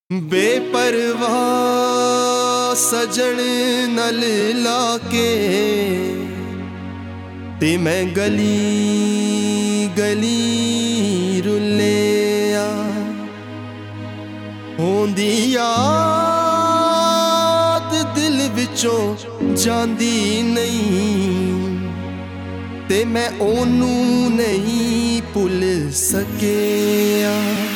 बेपरवाह सजन नल लाके ते मैं गली गली रुलिया होंदी याद दिल विचों जांदी नहीं ते मैं ओनू नहीं भुल सकिया।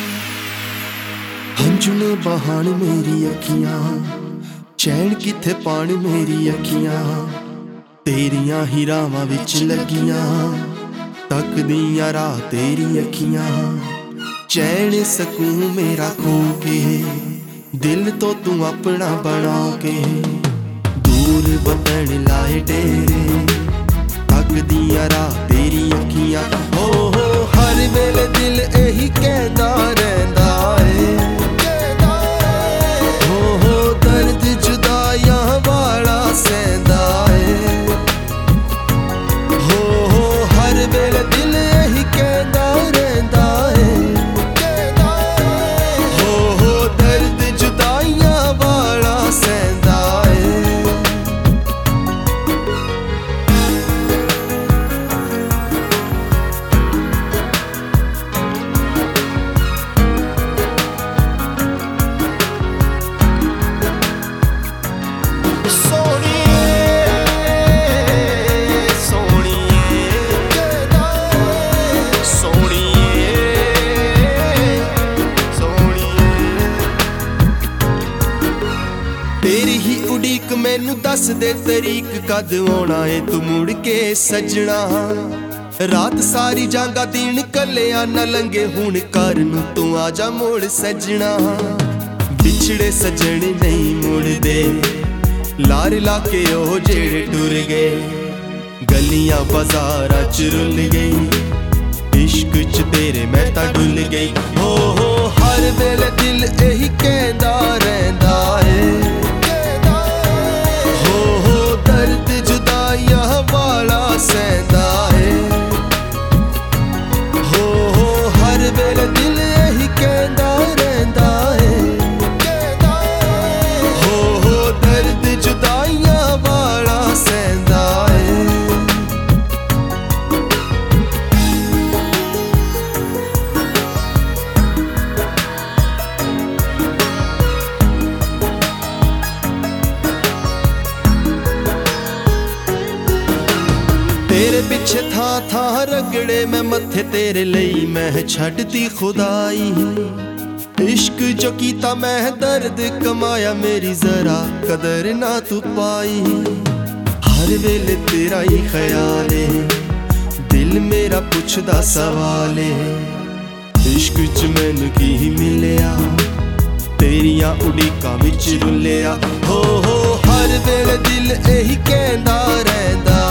हंझू ने बहान मेरी अखियां चैन किथे पान मेरी अखियां तेरियां ही रावां विच लगियां तकदियां राह तेरी अखियां चैन सकून मेरा खो के दिल तो तू अपना बना के दूर वतन लाए डेरे तकदियां राह तेरी अखियां हो हर वेले दिल यही कहता रहंदा है तेरी ही उड़ीक मैनू दस दे तरीक कद आना है तू मुड़ के सजना रात सारी जांगा दिन कलिया न लंघे हुण घर नू तू आजा मोड़ सजना बिछड़े सजन नहीं मुड़दे लार लाके ओ जेड़े टुर गए गलियां बाजारां च रुल गई इश्क च तेरे मैं तां डुल गई हो हर वेले दिल यही कहंदा रहंदा है दर्द जुदाइयां वाला सहंदा है हो हर वेले दिल यही कहंदा रहंदा है हो दर्द जुदाइयां वाला सहंदा है। तेरे पिछे था रगड़े मैं मथे तेरे लई मैं छड्डती खुदाई इश्क जो कीता मैं दर्द कमाया मेरी जरा कदर ना तू पाई हर वेले तेरा ही ख्याल है दिल मेरा पुछदा सवाल है इश्क च मैनू की मिलिया तेरियां उड़ीकां विच रुलिया हो हर वेले दिल यही कहंदा रहंदा